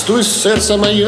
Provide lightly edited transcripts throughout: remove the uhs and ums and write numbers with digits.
Здравствуй, сердце мое,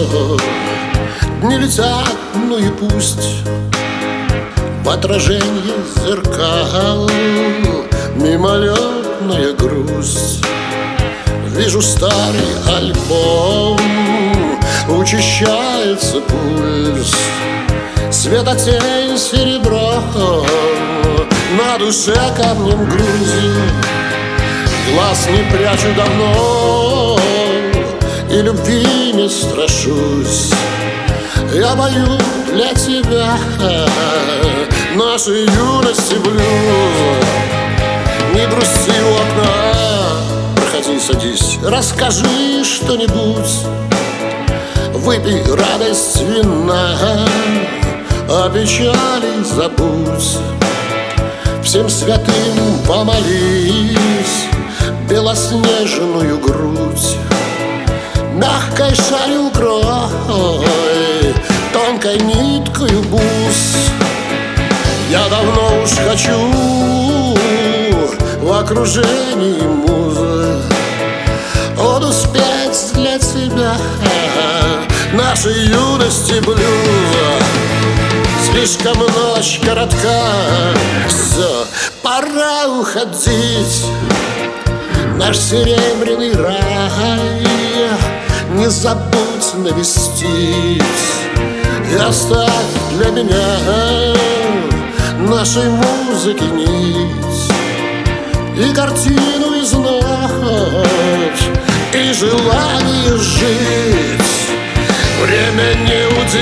дни летят, ну и пусть. В отражении зеркал мимолетная грусть. Вижу старый альбом, учащается пульс. Светотень, серебро, на душе камнем грузит. Глаз не прячу давно, и любви не страшусь. Я пою для тебя нашей юности блюз. Не грусти у окна, проходи, садись, расскажи что-нибудь. Выпей радость вина, о печали забудь. Всем святым помолись, белоснежную грудь мягкой шалью укрой, тонкой ниткою бус. Я давно уж хочу в окружении музы оду спеть для тебя нашей юности блюза. Слишком ночь коротка, все, пора уходить. Наш серебряный рай не забудь навестить. И оставь для меня нашей музыки нить, и картину из ночь, и желание жить. Время не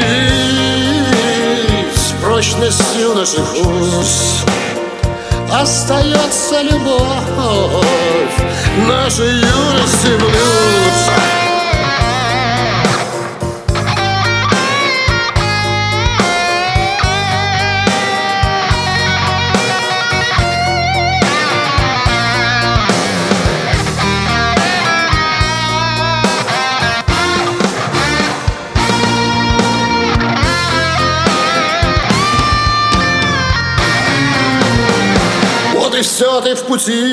удивить прочностью наших уст. Остается любовь нашей юности блюз. И все, ты в пути,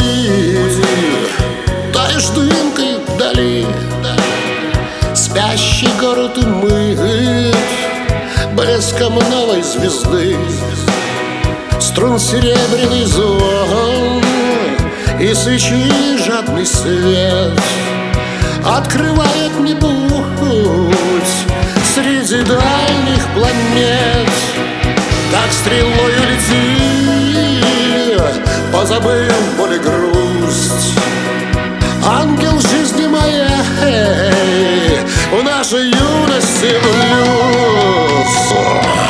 таешь дымкой вдали. Спящий город умыт блеском новой звезды. Струн серебряный звон и свечи жадный свет открывает мне путь среди дальних планет. Так стрелою лети, позабыв боль и грусть. Ангел жизни моей в нашей юности блюз.